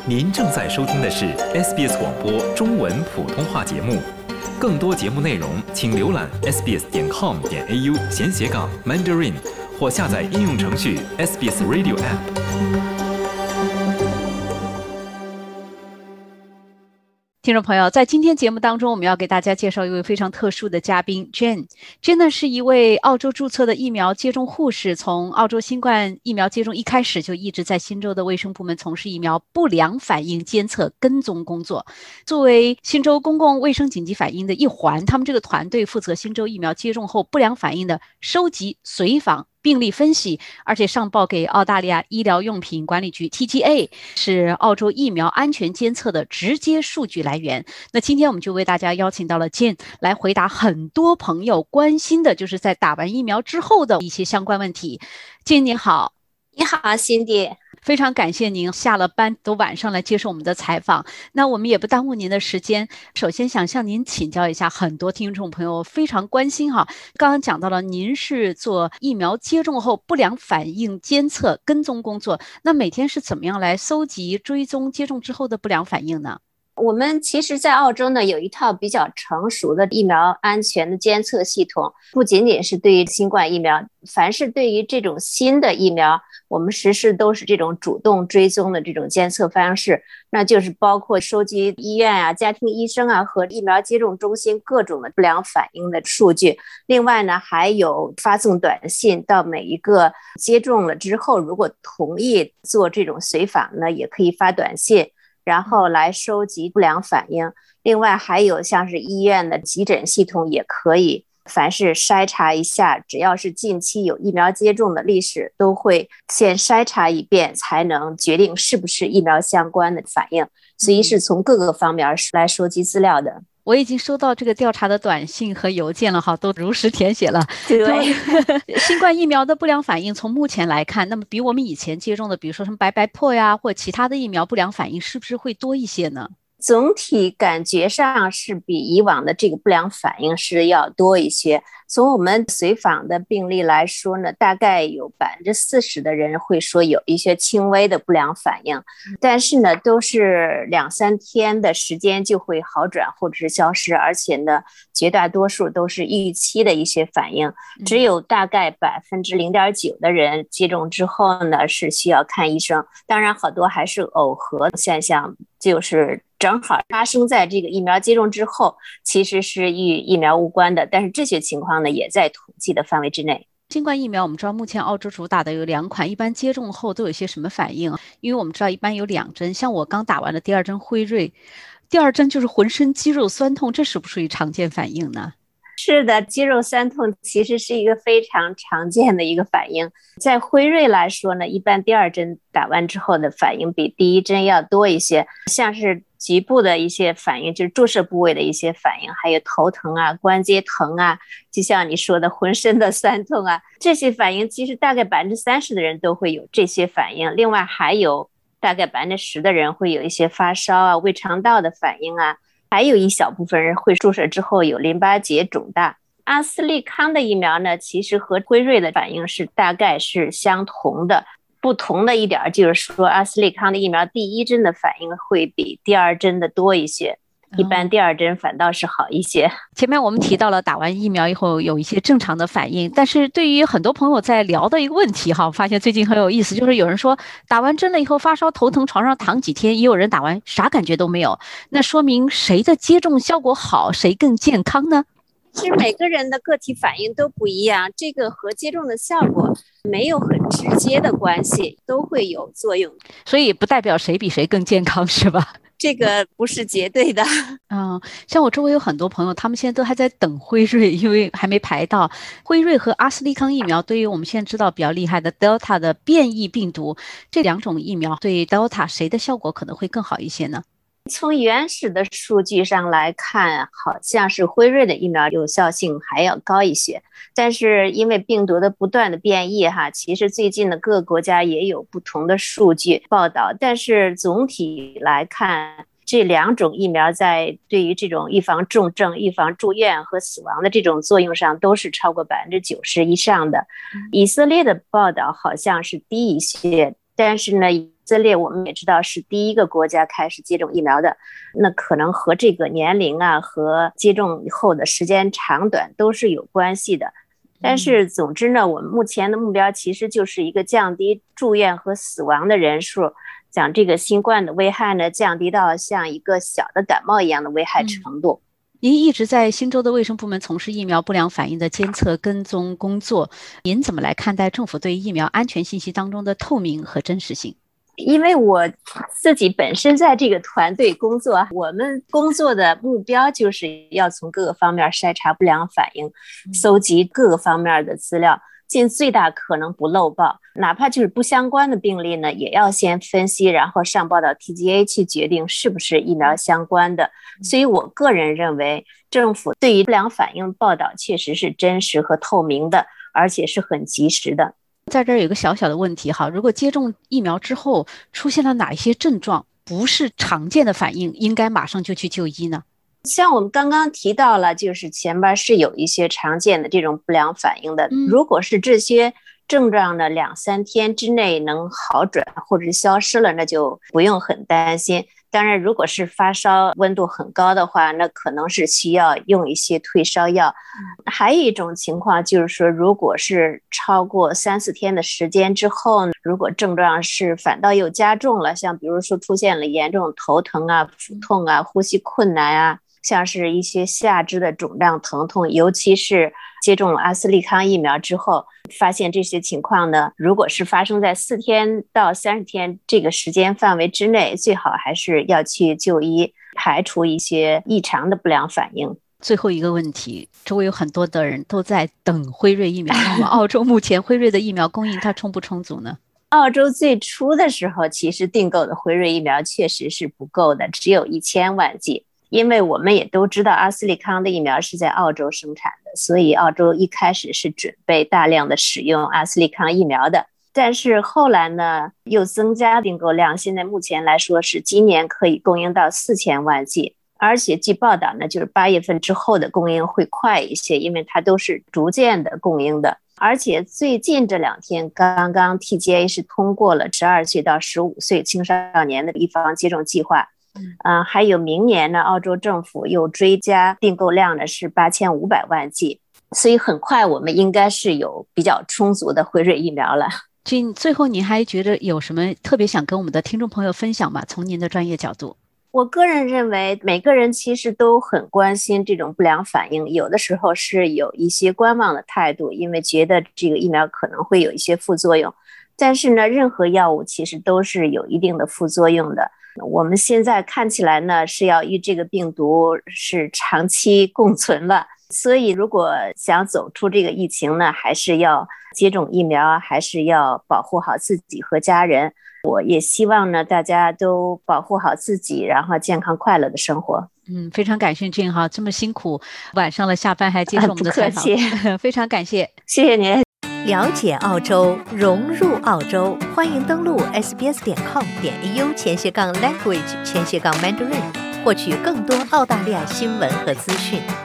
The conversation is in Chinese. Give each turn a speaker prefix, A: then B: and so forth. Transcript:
A: 您正在收听的是 SBS 广播中文普通话节目。更多节目内容，请浏览 sbs.com.au/Mandarin 或下载应用程序 SBS Radio App。
B: 听众朋友，在今天节目当中，我们要给大家介绍一位非常特殊的嘉宾 Jane。Jane 呢是一位澳洲注册的疫苗接种护士，从澳洲新冠疫苗接种一开始就一直在新州的卫生部门从事疫苗不良反应监测跟踪工作。作为新州公共卫生紧急反应的一环，他们这个团队负责新州疫苗接种后不良反应的收集、随访、病例分析，而且上报给澳大利亚医疗用品管理局 TGA， 是澳洲疫苗安全监测的直接数据来源。那今天我们就为大家邀请到了 Jane 来回答很多朋友关心的，就是在打完疫苗之后的一些相关问题。Jane 你好。
C: 你好，辛迪。
B: 非常感谢您下了班都晚上来接受我们的采访，那我们也不耽误您的时间。首先想向您请教一下，很多听众朋友非常关心哈，刚刚讲到了您是做疫苗接种后不良反应监测跟踪工作，那每天是怎么样来搜集追踪接种之后的不良反应呢？
C: 我们其实在澳洲呢有一套比较成熟的疫苗安全的监测系统，不仅仅是对于新冠疫苗，凡是对于这种新的疫苗，我们实施都是这种主动追踪的这种监测方式，那就是包括收集医院啊、家庭医生啊和疫苗接种中心各种的不良反应的数据。另外呢，还有发送短信到每一个接种了之后，如果同意做这种随访呢，也可以发短信，然后来收集不良反应。另外还有像是医院的急诊系统也可以，凡是筛查一下，只要是近期有疫苗接种的历史，都会先筛查一遍，才能决定是不是疫苗相关的反应。所以是从各个方面来收集资料的。
B: 我已经收到这个调查的短信和邮件了哈，都如实填写了。
C: 对，
B: 新冠疫苗的不良反应从目前来看，那么比我们以前接种的，比如说什么白白破呀，或其他的疫苗不良反应，是不是会多一些呢？
C: 总体感觉上是比以往的这个不良反应是要多一些。从我们随访的病例来说呢，大概有40%的人会说有一些轻微的不良反应，但是呢都是2-3天的时间就会好转或者是消失，而且呢绝大多数都是预期的一些反应，只有大概0.9%的人接种之后呢是需要看医生。当然好多还是耦合现象，就是正好发生在这个疫苗接种之后，其实是与疫苗无关的，但是这些情况呢也在统计的范围之内。
B: 新冠疫苗我们知道目前澳洲主打的有2款，一般接种后都有些什么反应？因为我们知道一般有2针，像我刚打完的第2针辉瑞，第2针就是浑身肌肉酸痛，这属不属于常见反应呢？
C: 是的，肌肉酸痛其实是一个非常常见的一个反应。在辉瑞来说呢，一般第2针打完之后的反应比第1针要多一些，像是局部的一些反应，就是注射部位的一些反应，还有头疼啊、关节疼啊，就像你说的浑身的酸痛啊，这些反应其实大概30%的人都会有这些反应。另外还有大概10%的人会有一些发烧啊、胃肠道的反应啊，还有一小部分人会注射之后有淋巴结肿大。阿斯利康的疫苗呢，其实和辉瑞的反应是大概是相同的，不同的一点就是说阿斯利康的疫苗第1针的反应会比第2针的多一些，一般第2针反倒是好一些。
B: 前面我们提到了打完疫苗以后有一些正常的反应，但是对于很多朋友在聊的一个问题哈，我发现最近很有意思，就是有人说打完针了以后发烧头疼，床上躺几天，也有人打完啥感觉都没有，那说明谁的接种效果好，谁更健康呢？
C: 其实每个人的个体反应都不一样，这个和接种的效果没有很直接的关系，都会有作用，
B: 所以不代表谁比谁更健康是吧？
C: 这个不是绝对的。
B: 像我周围有很多朋友，他们现在都还在等辉瑞，因为还没排到。辉瑞和阿斯利康疫苗对于我们现在知道比较厉害的 Delta 的变异病毒，这2种疫苗对 Delta 谁的效果可能会更好一些呢？
C: 从原始的数据上来看，好像是辉瑞的疫苗有效性还要高一些，但是因为病毒的不断的变异其实最近的各个国家也有不同的数据报道，但是总体来看，这2种疫苗在对于这种预防重症、预防住院和死亡的这种作用上都是超过90%以上的。以色列的报道好像是低一些，但是呢色列我们也知道是第一个国家开始接种疫苗的，那可能和这个年龄啊和接种以后的时间长短都是有关系的。但是总之呢，我们目前的目标其实就是一个降低住院和死亡的人数，将这个新冠的危害呢降低到像一个小的感冒一样的危害程度。
B: 您一直在新州的卫生部门从事疫苗不良反应的监测跟踪工作，您怎么来看待政府对疫苗安全信息当中的透明和真实性？
C: 因为我自己本身在这个团队工作，我们工作的目标就是要从各个方面筛查不良反应，搜集各个方面的资料，尽最大可能不漏报，哪怕就是不相关的病例呢，也要先分析，然后上报到 TGA 去决定是不是疫苗相关的。所以我个人认为，政府对于不良反应报道确实是真实和透明的，而且是很及时的。
B: 在这儿有个小小的问题哈，如果接种疫苗之后出现了哪一些症状不是常见的反应，应该马上就去就医呢？
C: 像我们刚刚提到了，就是前边是有一些常见的这种不良反应的，如果是这些症状呢2-3天之内能好转或者消失了，那就不用很担心。当然如果是发烧温度很高的话，那可能是需要用一些退烧药。还有一种情况就是说，如果是超过3-4天的时间之后，如果症状是反倒又加重了，像比如说出现了严重头疼啊、腹痛啊、呼吸困难啊，像是一些下肢的肿胀疼痛，尤其是接种阿斯利康疫苗之后发现这些情况呢，如果是发生在4天到30天这个时间范围之内，最好还是要去就医，排除一些异常的不良反应。
B: 最后一个问题，周围有很多的人都在等辉瑞疫苗，那么澳洲目前辉瑞的疫苗供应它充不充足呢？
C: 澳洲最初的时候其实订购的辉瑞疫苗确实是不够的，只有1000万剂。因为我们也都知道阿斯利康的疫苗是在澳洲生产的，所以澳洲一开始是准备大量的使用阿斯利康疫苗的。但是后来呢，又增加订购量，现在目前来说是今年可以供应到4000万剂，而且据报道呢，就是8月份之后的供应会快一些，因为它都是逐渐的供应的。而且最近这2天，刚刚 TGA 是通过了12岁到15岁青少年的预防接种计划。还有明年呢，澳洲政府又追加订购量呢是8500万剂，所以很快我们应该是有比较充足的辉瑞疫苗了。
B: Jean，最后您还觉得有什么特别想跟我们的听众朋友分享吗？从您的专业角度。
C: 我个人认为每个人其实都很关心这种不良反应，有的时候是有一些观望的态度，因为觉得这个疫苗可能会有一些副作用，但是呢，任何药物其实都是有一定的副作用的。我们现在看起来呢，是要与这个病毒是长期共存了，所以如果想走出这个疫情呢，还是要接种疫苗，还是要保护好自己和家人。我也希望呢，大家都保护好自己，然后健康快乐的生活。
B: 非常感谢Jean哈，这么辛苦，晚上了下班还接受我们的采访，非常感谢，
C: 谢谢您。
D: 了解澳洲，融入澳洲，欢迎登录 sbs.com.au/language/Mandarin，获取更多澳大利亚新闻和资讯。